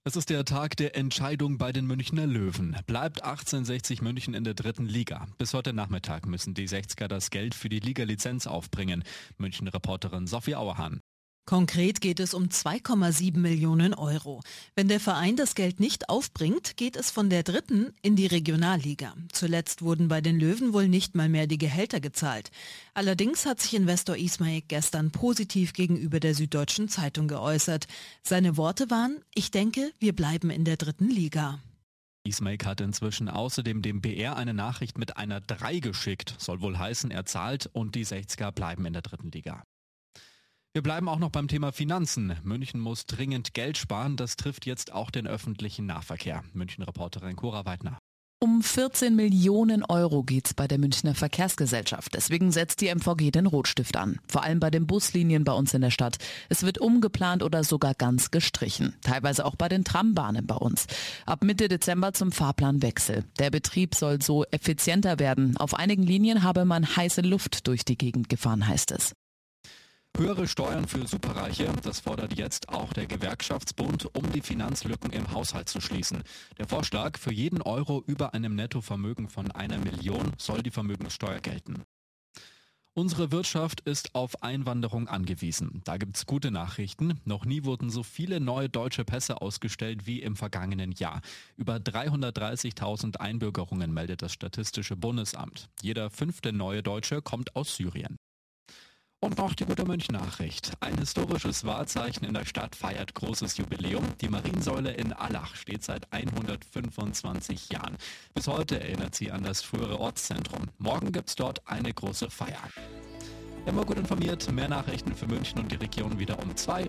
Es ist der Tag der Entscheidung bei den Münchner Löwen. Bleibt 1860 München in der dritten Liga? Bis heute Nachmittag müssen die 60er das Geld für die Liga-Lizenz aufbringen. München-Reporterin Sophie Auerhahn. Konkret geht es um 2,7 Millionen Euro. Wenn der Verein das Geld nicht aufbringt, geht es von der dritten in die Regionalliga. Zuletzt wurden bei den Löwen wohl nicht mal mehr die Gehälter gezahlt. Allerdings hat sich Investor Ismail gestern positiv gegenüber der Süddeutschen Zeitung geäußert. Seine Worte waren: Ich denke, wir bleiben in der dritten Liga. Ismail hat inzwischen außerdem dem BR eine Nachricht mit einer 3 geschickt. Soll wohl heißen, er zahlt und die 60er bleiben in der dritten Liga. Wir bleiben auch noch beim Thema Finanzen. München muss dringend Geld sparen. Das trifft jetzt auch den öffentlichen Nahverkehr. München-Reporterin Cora Weidner. Um 14 Millionen Euro geht's bei der Münchner Verkehrsgesellschaft. Deswegen setzt die MVG den Rotstift an. Vor allem bei den Buslinien bei uns in der Stadt. Es wird umgeplant oder sogar ganz gestrichen. Teilweise auch bei den Trambahnen bei uns. Ab Mitte Dezember zum Fahrplanwechsel. Der Betrieb soll so effizienter werden. Auf einigen Linien habe man heiße Luft durch die Gegend gefahren, heißt es. Höhere Steuern für Superreiche, das fordert jetzt auch der Gewerkschaftsbund, um die Finanzlücken im Haushalt zu schließen. Der Vorschlag: für jeden Euro über einem Nettovermögen von 1 Million soll die Vermögenssteuer gelten. Unsere Wirtschaft ist auf Einwanderung angewiesen. Da gibt's gute Nachrichten. Noch nie wurden so viele neue deutsche Pässe ausgestellt wie im vergangenen Jahr. Über 330.000 Einbürgerungen meldet das Statistische Bundesamt. Jeder 5. neue Deutsche kommt aus Syrien. Und noch die gute München-Nachricht. Ein historisches Wahrzeichen in der Stadt feiert großes Jubiläum. Die Mariensäule in Allach steht seit 125 Jahren. Bis heute erinnert sie an das frühere Ortszentrum. Morgen gibt's dort eine große Feier. Immer gut informiert, mehr Nachrichten für München und die Region wieder um 2.